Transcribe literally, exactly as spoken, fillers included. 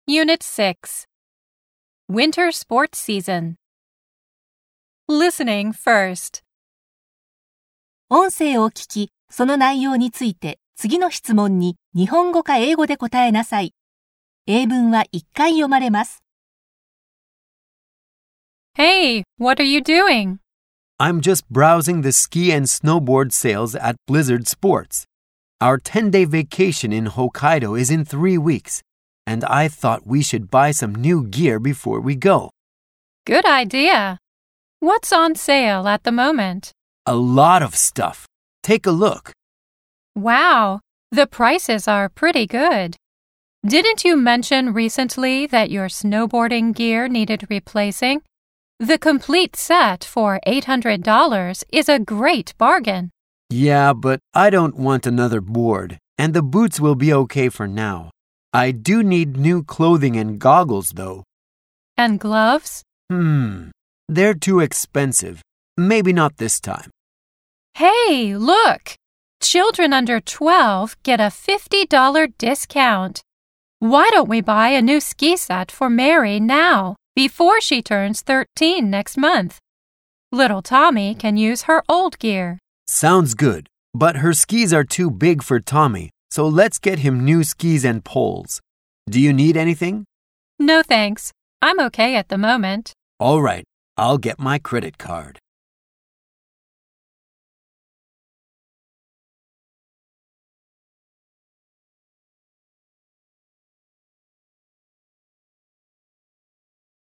Unit six. Winter Sports Season. Listening first. 音声を聞き、その内容について次の質問に日本語か英語で答えなさい。英文はいっかい読まれます。 Hey, what are you doing? I'm just browsing the ski and snowboard sales at Blizzard Sports. Our ten-day vacation in Hokkaido is in three weeks, and I thought we should buy some new gear before we go. Good idea. What's on sale at the moment? A lot of stuff. Take a look. Wow, the prices are pretty good. Didn't you mention recently that your snowboarding gear needed replacing? The complete set for eight hundred dollars is a great bargain. Yeah, but I don't want another board, and the boots will be okay for now. I do need new clothing and goggles, though. And gloves? Hmm, they're too expensive. Maybe not this time. Hey, look! Children under twelve get a fifty dollars discount. Why don't we buy a new ski set for Mary now, before she turns thirteen next month? Little Tommy can use her old gear. Sounds good, but her skis are too big for Tommy, so let's get him new skis and poles. Do you need anything? No thanks. I'm okay at the moment. All right, I'll get my credit card.